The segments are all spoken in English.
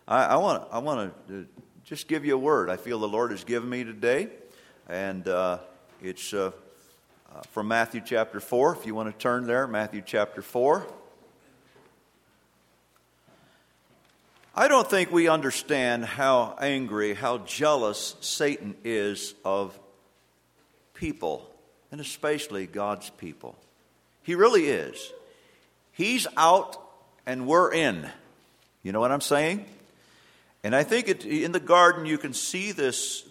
I want to just give you a word I feel the Lord has given me today, and it's from Matthew chapter 4. If you want to turn there, Matthew chapter 4. I don't think we understand how angry, how jealous Satan is of people, and especially God's people. He really is. He's out and we're in. You know what I'm saying? And I think in the garden you can see this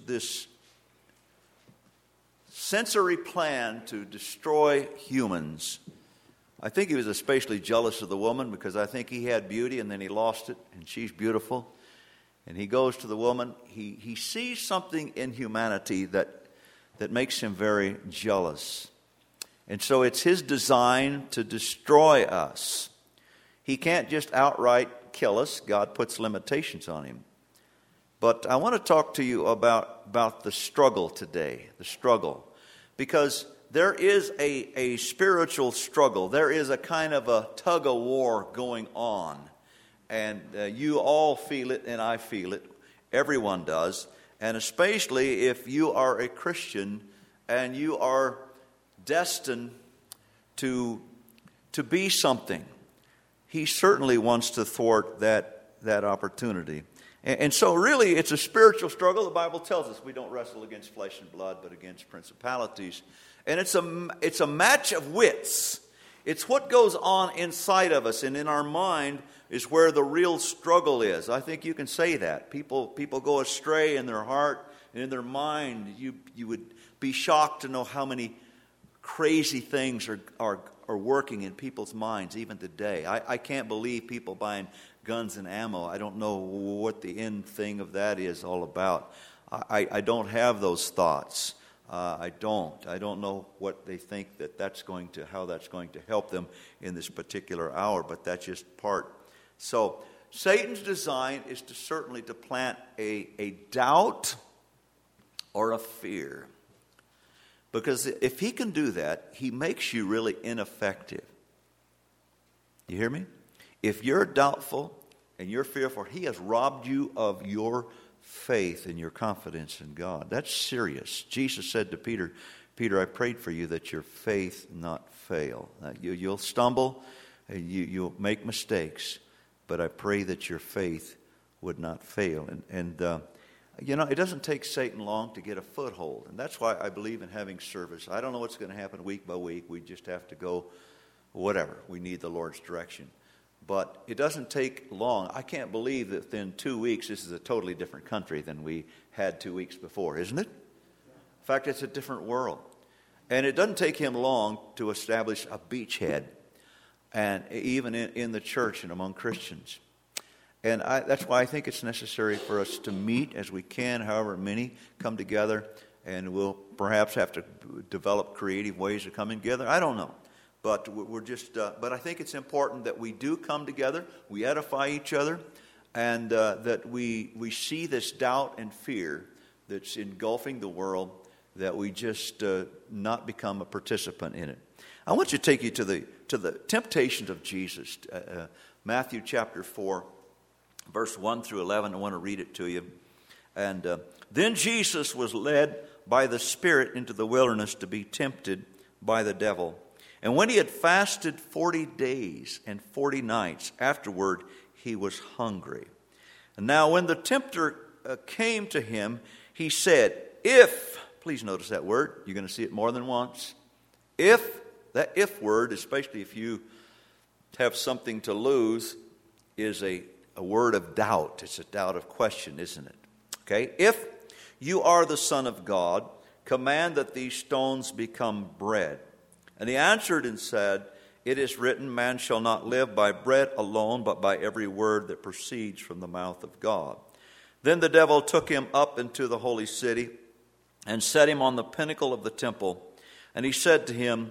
sensory plan to destroy humans. I think he was especially jealous of the woman because I think he had beauty and then he lost it, and she's beautiful. And he goes to the woman. He sees something in humanity that makes him very jealous. And so it's his design to destroy us. He can't just outright kill us. God puts limitations on him. But I want to talk to you about the struggle today, the struggle. Because there is a spiritual struggle. There is a kind of a tug of war going on. And you all feel it, and I feel it. Everyone does. And especially if you are a Christian and you are destined to be something. He certainly wants to thwart that opportunity. And so really it's a spiritual struggle. The Bible tells us we don't wrestle against flesh and blood, but against principalities. And it's a match of wits. It's what goes on inside of us and in our mind is where the real struggle is. I think you can say that. People go astray in their heart and in their mind. You would be shocked to know how many crazy things are working in people's minds even today. I can't believe people buying guns and ammo. I don't know what the end thing of that is all about. I don't have those thoughts. I don't know what they think how that's going to help them in this particular hour, but that's just part. So Satan's design is certainly to plant a doubt or a fear. Because if he can do that, he makes you really ineffective. You hear me? If you're doubtful and you're fearful, he has robbed you of your faith and your confidence in God. That's serious. Jesus said to Peter, Peter, I prayed for you that your faith not fail. You'll stumble, and you'll make mistakes, but I pray that your faith would not fail. And it doesn't take Satan long to get a foothold. And that's why I believe in having service. I don't know what's going to happen week by week. We just have to go whatever. We need the Lord's direction. But it doesn't take long. I can't believe that within 2 weeks, this is a totally different country than we had 2 weeks before, isn't it? In fact, it's a different world. And it doesn't take him long to establish a beachhead, and even in the church and among Christians. And that's why I think it's necessary for us to meet as we can, however many come together, and we'll perhaps have to develop creative ways of coming together. I don't know. But but I think it's important that we do come together, we edify each other, and that we see this doubt and fear that's engulfing the world, that we just not become a participant in it. I want to take you to the temptations of Jesus, Matthew chapter 4, verse 1 through 11. I want to read it to you. And then Jesus was led by the Spirit into the wilderness to be tempted by the devil. And when he had fasted 40 days and 40 nights, afterward he was hungry. And now when the tempter came to him, he said, please notice that word, you're going to see it more than once. That if word, especially if you have something to lose, is a word of doubt. It's a doubt of question, isn't it? Okay, if you are the Son of God, command that these stones become bread. And he answered and said, it is written, man shall not live by bread alone, but by every word that proceeds from the mouth of God. Then the devil took him up into the holy city and set him on the pinnacle of the temple. And he said to him,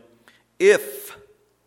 if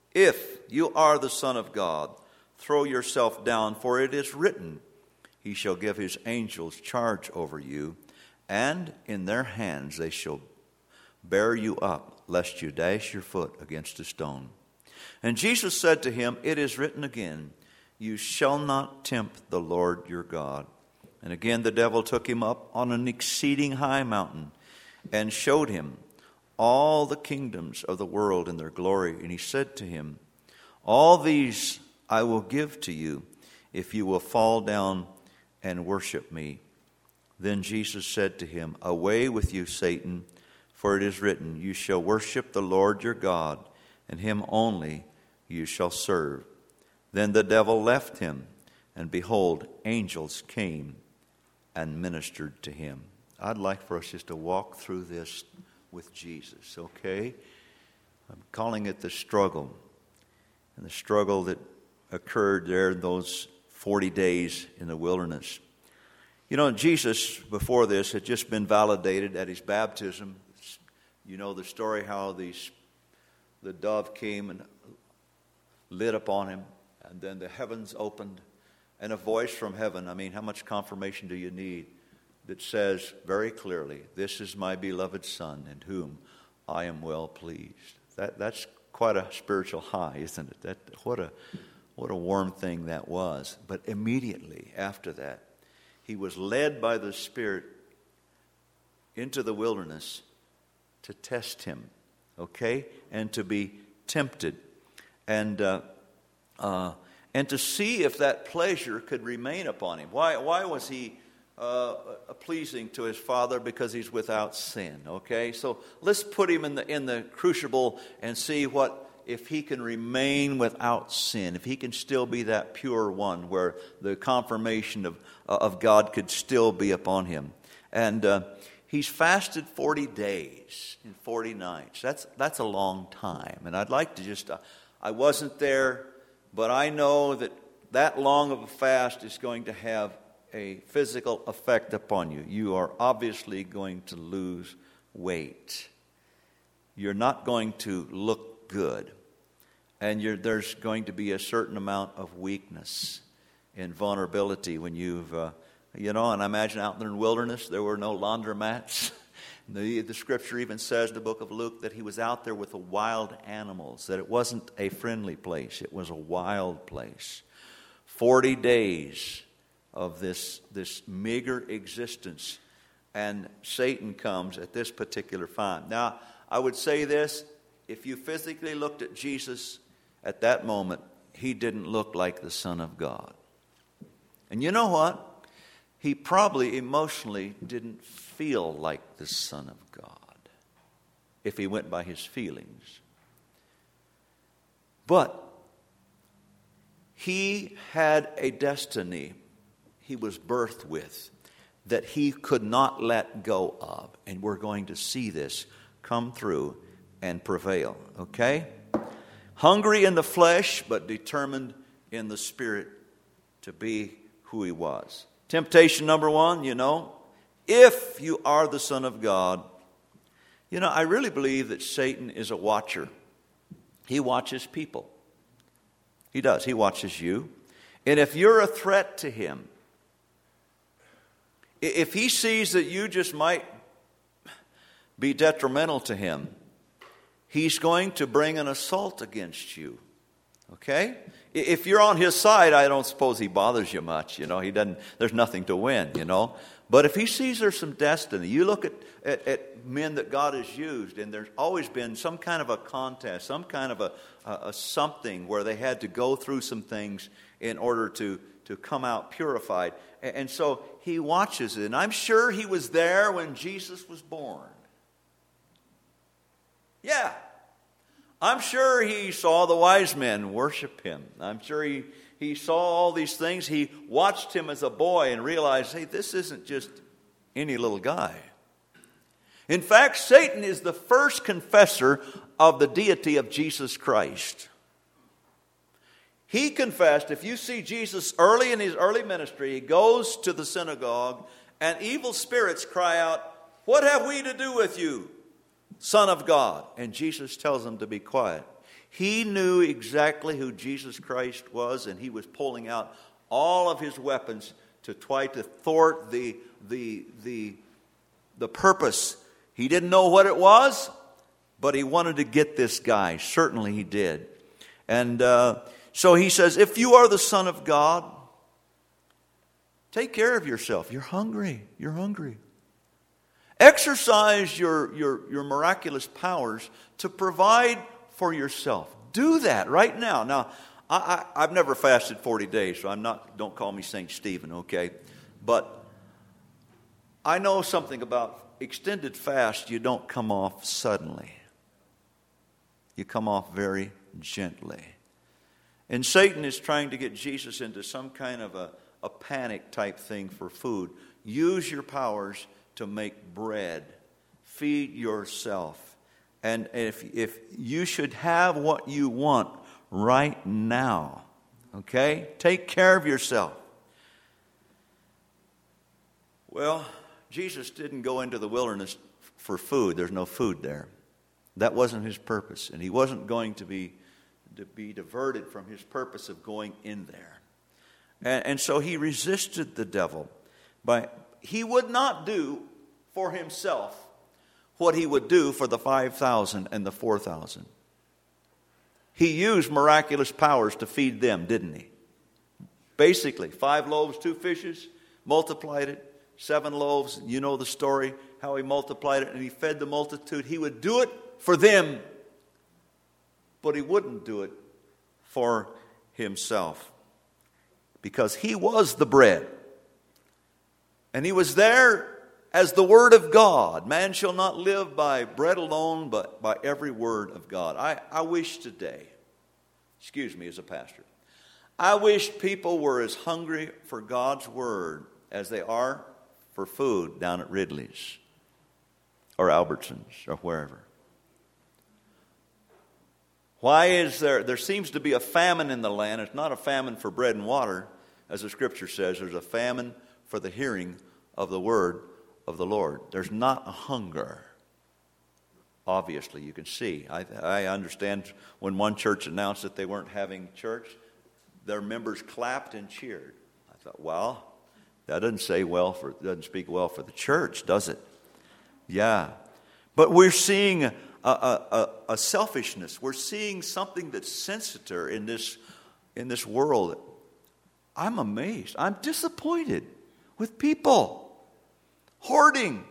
you are the Son of God, throw yourself down, for it is written, he shall give his angels charge over you, and in their hands they shall bear you up, lest you dash your foot against a stone. And Jesus said to him, it is written again, You shall not tempt the Lord your God. And again the devil took him up on an exceeding high mountain and showed him all the kingdoms of the world and their glory. And he said to him, all these I will give to you if you will fall down and worship me. Then Jesus said to him, away with you, Satan, for it is written, you shall worship the Lord your God, and him only you shall serve. Then the devil left him, and behold, angels came and ministered to him. I'd like for us just to walk through this with Jesus, okay? I'm calling it the struggle. And the struggle that occurred there in those 40 days in the wilderness. You know, Jesus, before this, had just been validated at his baptism. You know the story how the dove came and lit upon him, and then the heavens opened, and a voice from heaven, I mean, how much confirmation do you need, that says very clearly, this is my beloved Son, in whom I am well pleased. That's quite a spiritual high, isn't it? What a warm thing that was. But immediately after that, he was led by the Spirit into the wilderness to test him, okay, and to be tempted, and to see if that pleasure could remain upon him. Why was he pleasing to his Father? Because he's without sin. Okay, so let's put him in the crucible and see if he can remain without sin, if he can still be that pure one, where the confirmation of God could still be upon him. And he's fasted 40 days and 40 nights. That's a long time. And I'd like to just, I wasn't there, but I know that long of a fast is going to have a physical effect upon you. You are obviously going to lose weight. You're not going to look good. And there's going to be a certain amount of weakness and vulnerability when you've, and I imagine out there in the wilderness, there were no laundromats. The Scripture even says in the book of Luke that he was out there with the wild animals, that it wasn't a friendly place, it was a wild place. 40 days of this meager existence, and Satan comes at this particular time. Now, I would say this, if you physically looked at Jesus at that moment, he didn't look like the Son of God. And you know what? He probably emotionally didn't feel like the Son of God if he went by his feelings. But he had a destiny he was birthed with that he could not let go of. And we're going to see this come through and prevail. Okay? Hungry in the flesh, but determined in the spirit to be who he was. Temptation number one, if you are the Son of God, I really believe that Satan is a watcher. He watches people. He does. He watches you. And if you're a threat to him, if he sees that you just might be detrimental to him, he's going to bring an assault against you. Okay? If you're on his side, I don't suppose he bothers you much. He doesn't. There's nothing to win. But if he sees there's some destiny, you look at men that God has used, and there's always been some kind of a contest, some kind of a something where they had to go through some things in order to come out purified. And so he watches it. And I'm sure he was there when Jesus was born. Yeah. I'm sure he saw the wise men worship him. I'm sure he saw all these things. He watched him as a boy and realized, hey, this isn't just any little guy. In fact, Satan is the first confessor of the deity of Jesus Christ. He confessed, if you see Jesus early in his early ministry, he goes to the synagogue and evil spirits cry out, what have we to do with you, Son of God? And Jesus tells them to be quiet. He knew exactly who Jesus Christ was, and he was pulling out all of his weapons to try to thwart the purpose. He didn't know what it was, but he wanted to get this guy. Certainly he did. And So he says, if you are the Son of God, take care of yourself. You're hungry. You're hungry. Exercise your miraculous powers to provide for yourself. Do that right now. Now, I've never fasted 40 days, so don't call me St. Stephen, okay? But I know something about extended fast. You don't come off suddenly. You come off very gently. And Satan is trying to get Jesus into some kind of a panic type thing for food. Use your powers to make bread. Feed yourself. And if you should have what you want right now, okay? Take care of yourself. Well, Jesus didn't go into the wilderness for food. There's no food there. That wasn't his purpose. And he wasn't going to be diverted from his purpose of going in there. And so he resisted the devil. He would not do for himself what he would do for the 5,000 and the 4,000. He used miraculous powers to feed them, didn't he? Basically, 5 loaves, 2 fishes, multiplied it, 7 loaves. You know the story, how he multiplied it, and he fed the multitude. He would do it for them, but he wouldn't do it for himself, because he was the bread. And he was there as the Word of God. Man shall not live by bread alone, but by every word of God. I wish today, as a pastor, I wish people were as hungry for God's Word as they are for food down at Ridley's or Albertsons or wherever. Why is there seems to be a famine in the land? It's not a famine for bread and water, as the Scripture says. There's a famine for the hearing of the Word of the Lord. There's not a hunger. Obviously, you can see. I understand when one church announced that they weren't having church, their members clapped and cheered. I thought, well, that doesn't speak well for the church, does it? Yeah. But we're seeing a selfishness. We're seeing something that's sinister in this world. I'm amazed. I'm disappointed with people hoarding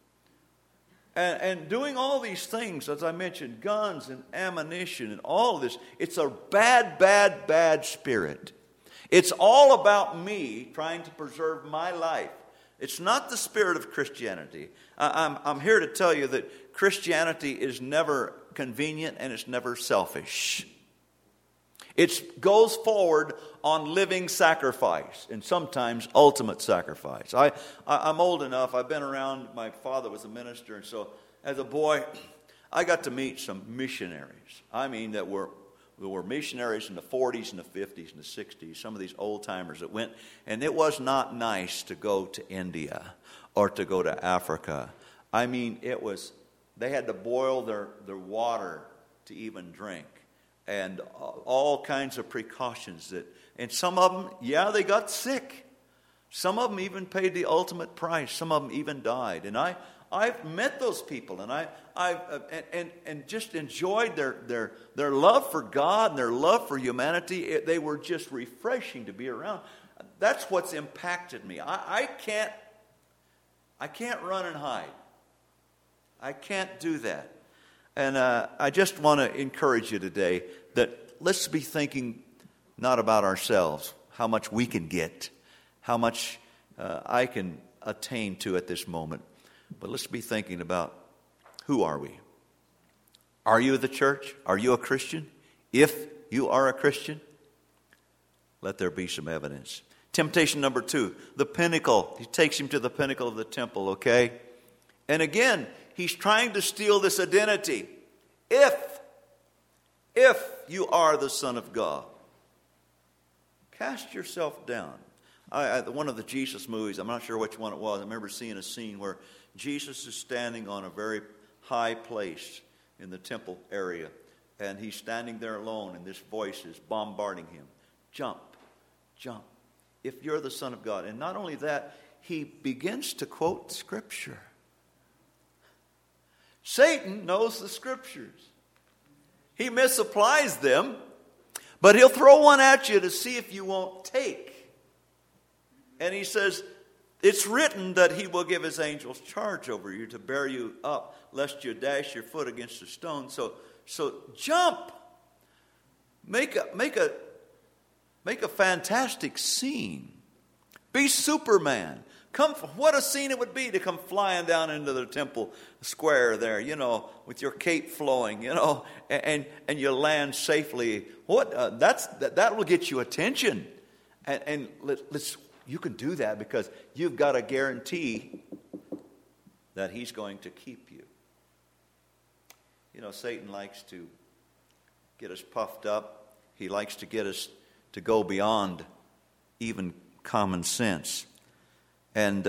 and doing all these things, as I mentioned, guns and ammunition and all of this. It's a bad, bad, bad spirit. It's all about me trying to preserve my life. It's not the spirit of Christianity. I'm here to tell you that Christianity is never convenient and it's never selfish. It goes forward on living sacrifice and sometimes ultimate sacrifice. I'm old enough. I've been around. My father was a minister, and so as a boy, I got to meet some missionaries. I mean, there were missionaries in the 40s and the 50s and the 60s, some of these old-timers that went, and it was not nice to go to India or to go to Africa. I mean, they had to boil their water to even drink, and all kinds of precautions and some of them, they got sick. Some of them even paid the ultimate price. Some of them even died. And I've met those people, and I just enjoyed their love for God and their love for humanity. They were just refreshing to be around. That's what's impacted me. I can't run and hide. I can't do that. And I just want to encourage you today that let's be thinking not about ourselves, how much we can get, how much I can attain to at this moment. But let's be thinking about, who are we? Are you the church? Are you a Christian? If you are a Christian, let there be some evidence. Temptation number 2, the pinnacle. He takes him to the pinnacle of the temple, okay? And again, he's trying to steal this identity. If you are the Son of God, cast yourself down. One of the Jesus movies, I'm not sure which one it was, I remember seeing a scene where Jesus is standing on a very high place in the temple area, and he's standing there alone, and this voice is bombarding him. Jump, jump, if you're the Son of God. And not only that, he begins to quote Scripture. Satan knows the Scriptures. He misapplies them, But he'll throw one at you to see if you won't take. And he says, it's written that he will give his angels charge over you to bear you up, lest you dash your foot against a stone. So jump. Make a fantastic scene. Be Superman. What a scene it would be to come flying down into the temple square there, with your cape flowing, and you land safely. That will get you attention. And you can do that because you've got a guarantee that he's going to keep you. Satan likes to get us puffed up. He likes to get us to go beyond even common sense. And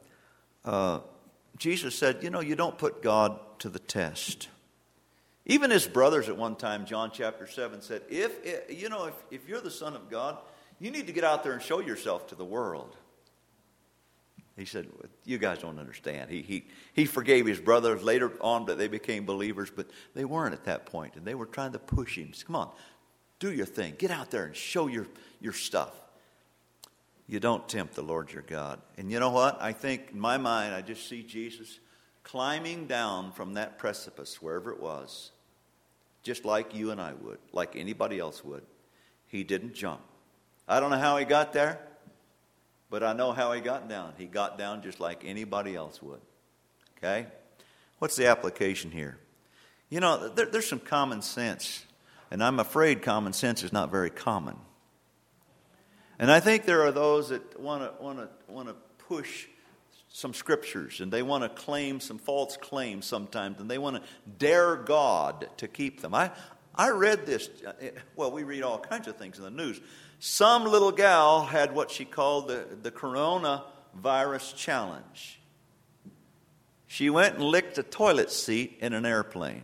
Jesus said, you don't put God to the test. Even his brothers at one time, John chapter 7, said, if you're the Son of God, you need to get out there and show yourself to the world. He said, you guys don't understand. He forgave his brothers later on, but they became believers, but they weren't at that point, and they were trying to push him. Come on, do your thing. Get out there and show your stuff. You don't tempt the Lord your God. And you know what? I think, in my mind, I just see Jesus climbing down from that precipice, wherever it was, just like you and I would, like anybody else would. He didn't jump. I don't know how he got there, but I know how he got down. He got down just like anybody else would. Okay? What's the application here? There's some common sense, and I'm afraid common sense is not very common. And I think there are those that want to push some scriptures, and they want to claim some false claims sometimes, and they want to dare God to keep them. I read this. Well, we read all kinds of things in the news. Some little gal had what she called the coronavirus challenge. She went and licked a toilet seat in an airplane.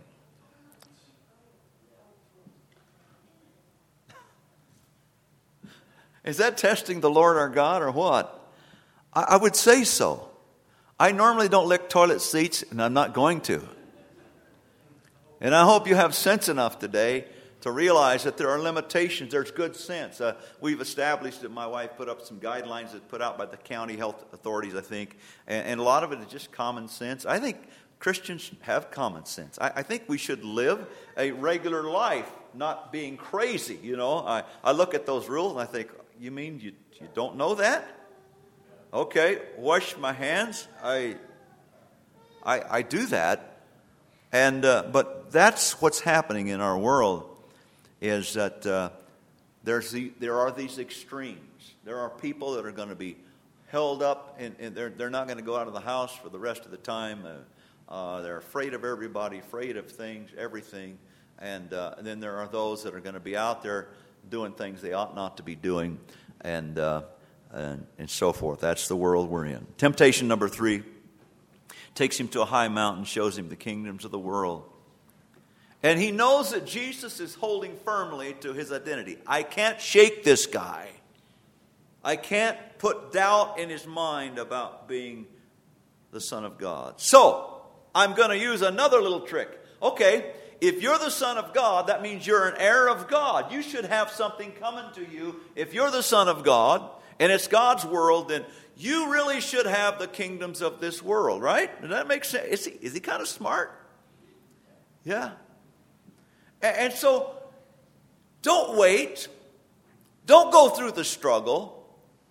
Is that testing the Lord our God or what? I would say so. I normally don't lick toilet seats, and I'm not going to. And I hope you have sense enough today to realize that there are limitations. There's good sense. We've established that my wife put up some guidelines that put out by the county health authorities, I think. And a lot of it is just common sense. I think Christians have common sense. I think we should live a regular life, not being crazy. I look at those rules and I think, you mean you don't know that? Okay, wash my hands. I do that, and but that's what's happening in our world. Is that there are these extremes. There are people that are going to be held up, and they're not going to go out of the house for the rest of the time. They're afraid of everybody, afraid of things, everything, and then there are those that are going to be out there doing things they ought not to be doing, and so forth. That's the world we're in. Temptation number 3 takes him to a high mountain, shows him the kingdoms of the world. And he knows that Jesus is holding firmly to his identity. I can't shake this guy. I can't put doubt in his mind about being the Son of God. So, I'm going to use another little trick. Okay, if you're the Son of God, that means you're an heir of God. You should have something coming to you. If you're the Son of God, and it's God's world, then you really should have the kingdoms of this world, right? Does that make sense? Is he kind of smart? Yeah. And so, don't wait. Don't go through the struggle.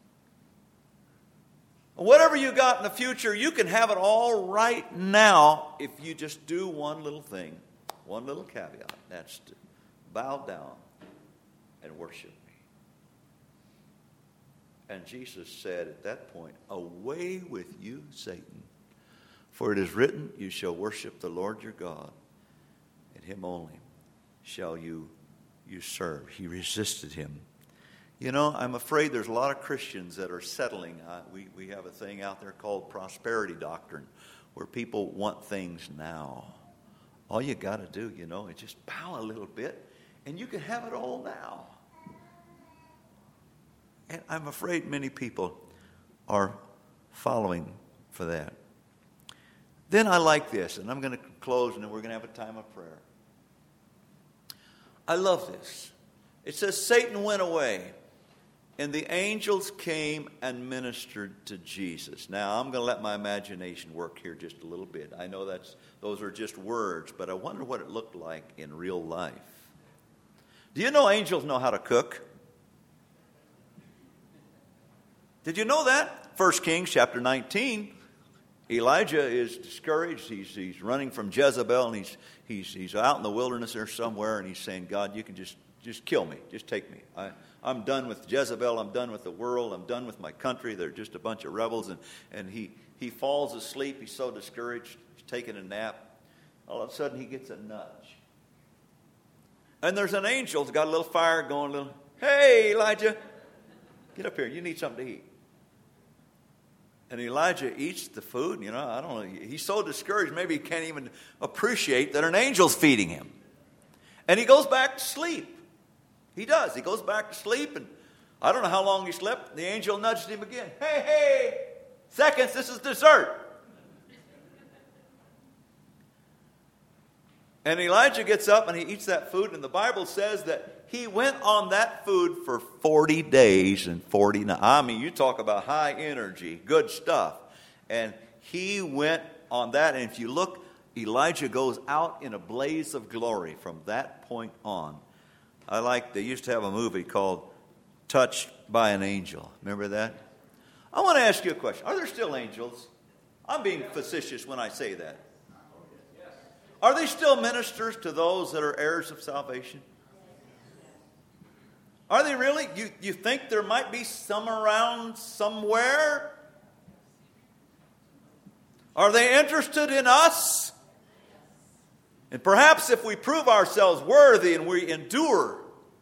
Whatever you got in the future, you can have it all right now if you just do one little thing, one little caveat. That's to bow down and worship me. And Jesus said at that point, away with you, Satan. For it is written, you shall worship the Lord your God, and him only shall you serve. He resisted him. I'm afraid there's a lot of Christians that are settling. We have a thing out there called prosperity doctrine, where people want things now. All you got to do, is just bow a little bit, and you can have it all now. And I'm afraid many people are following for that. Then I like this, and I'm going to close, and then we're going to have a time of prayer. I love this. It says Satan went away, and the angels came and ministered to Jesus. Now, I'm going to let my imagination work here just a little bit. I know those are just words, but I wonder what it looked like in real life. Do you know angels know how to cook? Did you know that? 1 Kings chapter 19, Elijah is discouraged. He's running from Jezebel, and he's out in the wilderness there somewhere, and he's saying, God, you can just kill me. Just take me. I'm done with Jezebel. I'm done with the world. I'm done with my country. They're just a bunch of rebels. And he falls asleep. He's so discouraged. He's taking a nap. All of a sudden, he gets a nudge. And there's an angel that's got a little fire going. Hey, Elijah, get up here. You need something to eat. And Elijah eats the food. I don't know. He's so discouraged, maybe he can't even appreciate that an angel's feeding him. And he goes back to sleep. He does. He goes back to sleep, and I don't know how long he slept. The angel nudged him again. Hey, seconds, this is dessert. And Elijah gets up and he eats that food, and the Bible says that he went on that food for 40 days and 40 nights. I mean, you talk about high energy, good stuff. And he went on that, and if you look, Elijah goes out in a blaze of glory from that point on. They used to have a movie called Touched by an Angel. Remember that? I want to ask you a question. Are there still angels? I'm being facetious when I say that. Are they still ministers to those that are heirs of salvation? Are they really? You think there might be some around somewhere? Are they interested in us? And perhaps if we prove ourselves worthy and we endure,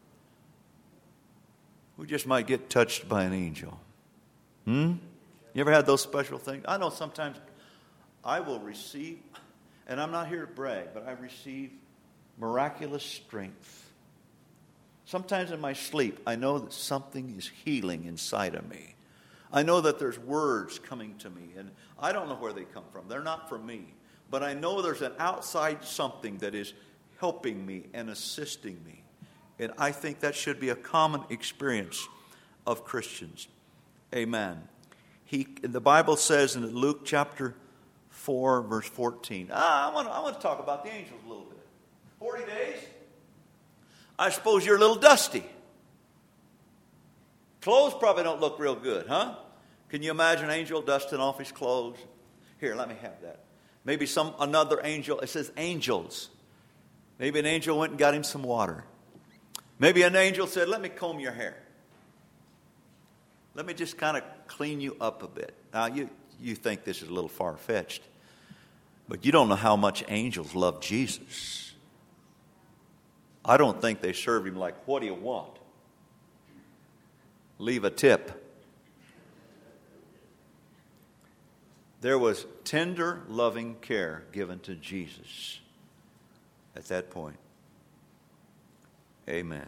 we just might get touched by an angel. You ever had those special things? I know sometimes I will receive, and I'm not here to brag, but I receive miraculous strength. Sometimes in my sleep, I know that something is healing inside of me. I know that there's words coming to me, and I don't know where they come from. They're not from me. But I know there's an outside something that is helping me and assisting me. And I think that should be a common experience of Christians. Amen. The Bible says in Luke chapter 4, verse 14. I want to talk about the angels a little bit. 40 days? I suppose you're a little dusty. Clothes probably don't look real good, huh? Can you imagine an angel dusting off his clothes? Here, let me have that. Maybe another angel. It says angels. Maybe an angel went and got him some water. Maybe an angel said, let me comb your hair. Let me just kind of clean you up a bit. Now, you think this is a little far-fetched, but you don't know how much angels love Jesus. I don't think they served him like, what do you want? Leave a tip. There was tender, loving care given to Jesus at that point. Amen.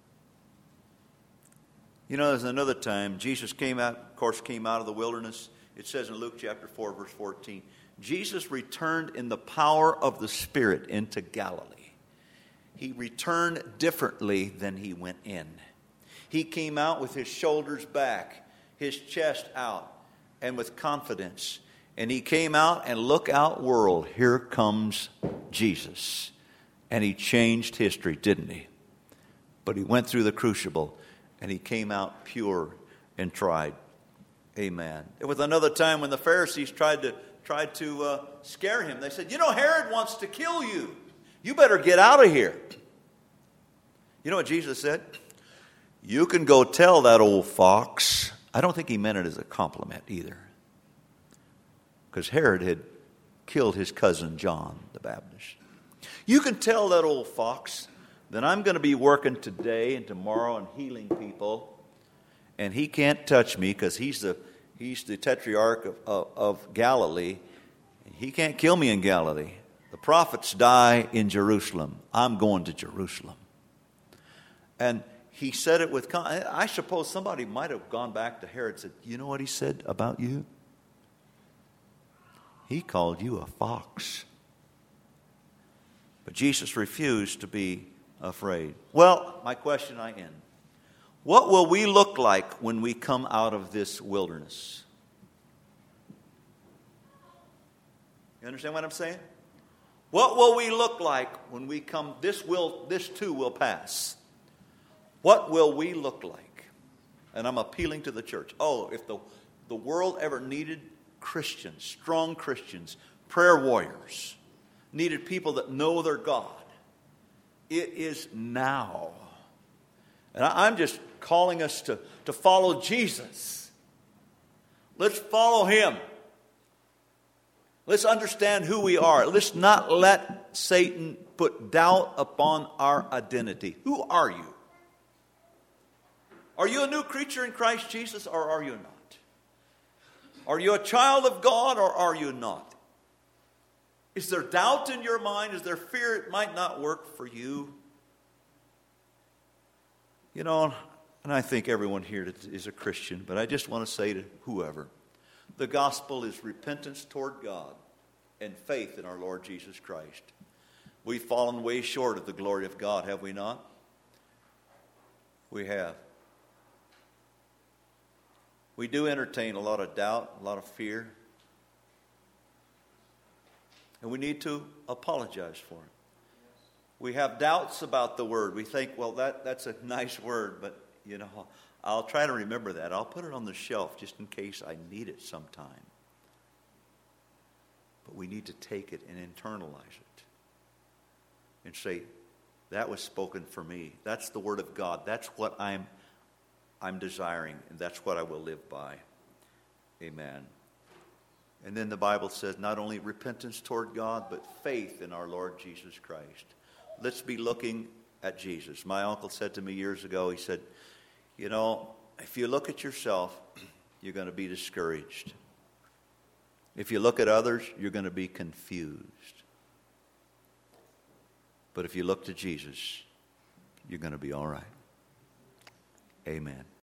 There's another time Jesus came out of the wilderness. It says in Luke chapter 4, verse 14, Jesus returned in the power of the Spirit into Galilee. He returned differently than he went in. He came out with his shoulders back, his chest out, and with confidence. And he came out, and look out, world, here comes Jesus. And he changed history, didn't he? But he went through the crucible, and he came out pure and tried. Amen. It was another time when the Pharisees tried to scare him. They said, Herod wants to kill you. You better get out of here. You know what Jesus said? You can go tell that old fox. I don't think he meant it as a compliment either. Because Herod had killed his cousin John the Baptist. You can tell that old fox that I'm going to be working today and tomorrow and healing people, and he can't touch me because he's the tetrarch of Galilee. He can't kill me in Galilee. The prophets die in Jerusalem. I'm going to Jerusalem. And he said it with, I suppose somebody might have gone back to Herod and said, you know what he said about you? He called you a fox. But Jesus refused to be afraid. Well, my question I end. What will we look like when we come out of this wilderness? You understand what I'm saying? What will we look like when we come? This too will pass. What will we look like? And I'm appealing to the church. Oh, if the world ever needed Christians, strong Christians, prayer warriors, needed people that know their God, it is now. And I'm just calling us to follow Jesus. Let's follow Him. Let's understand who we are. Let's not let Satan put doubt upon our identity. Who are you? Are you a new creature in Christ Jesus, or are you not? Are you a child of God, or are you not? Is there doubt in your mind? Is there fear it might not work for you? You know, and I think everyone here is a Christian, but I just want to say to whoever, the gospel is repentance toward God and faith in our Lord Jesus Christ. We've fallen way short of the glory of God, have we not? We have. We do entertain a lot of doubt, a lot of fear. And we need to apologize for it. We have doubts about the word. We think, well, that's a nice word, but, you know, I'll try to remember that. I'll put it on the shelf just in case I need it sometime. But we need to take it and internalize it and say, that was spoken for me. That's the word of God. That's what I'm desiring, and that's what I will live by. Amen. And then the Bible says not only repentance toward God, but faith in our Lord Jesus Christ. Let's be looking at Jesus. My uncle said to me years ago, he said, you know, if you look at yourself, you're going to be discouraged. If you look at others, you're going to be confused. But if you look to Jesus, you're going to be all right. Amen.